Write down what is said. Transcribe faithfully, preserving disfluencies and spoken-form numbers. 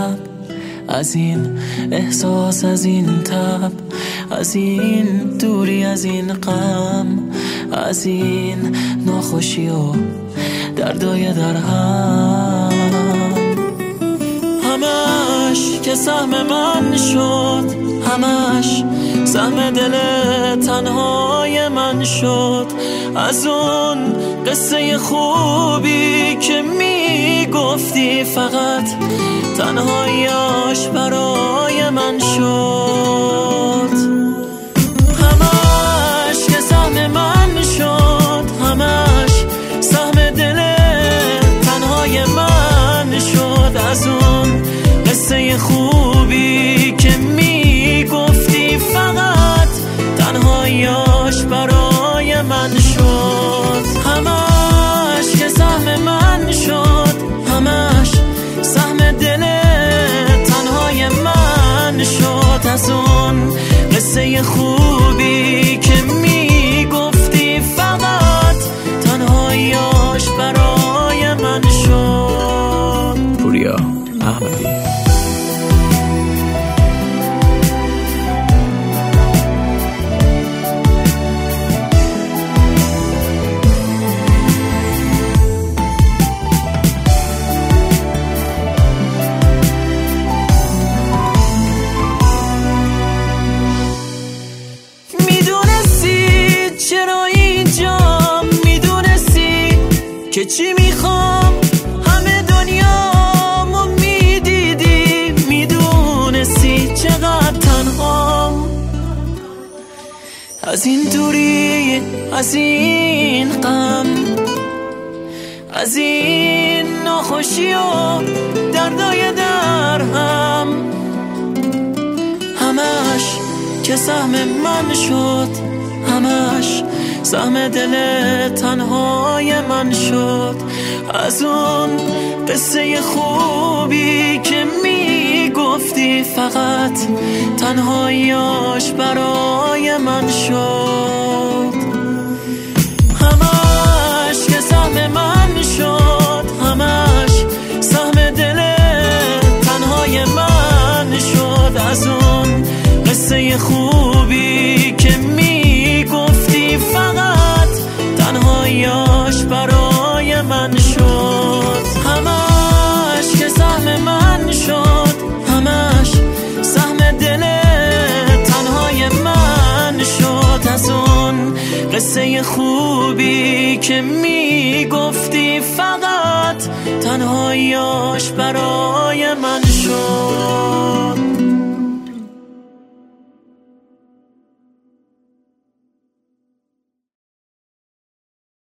شب، از این احساس، از این تب، از این دوری، از این غم، از این ناخوشی و دردای در هم. همش که سهم من شد، همش سهم دل تنهای من شد. از اون قصه خوبی که میگفتی فقط تنهاییاش برای من شد. همش که سهم من شد، همش سهم دل تنهای من شد. از اون قصه خوبی که میگفتی فقط تنهاییاش برای من شد. همش که سهم من شد، همش سهم دل تنهای من شد. از اون قصه خوبی که میگفتی فقط تنهاییاش برای من شد. پوریا احمدی. که چی میخوام همه دنیامو میدیدی، میدونستی چقدر تنهام. از این دوری، از این غم، از این ناخوشی و دردای در هم. همش که سهم من شد، همش سهم دل تنهای من شد. از اون قصه خوبی که میگفتی فقط تنهاییاش برای من شد. همش که سهم من شد، همش سهم دل تنهای من شد. از اون قصه خوبی که میگفتی فقط تنهاییاش برای من شد. همش که سهم من شد، همش سهم دل تنهای من شد. از اون قصه خوبی که میگفتی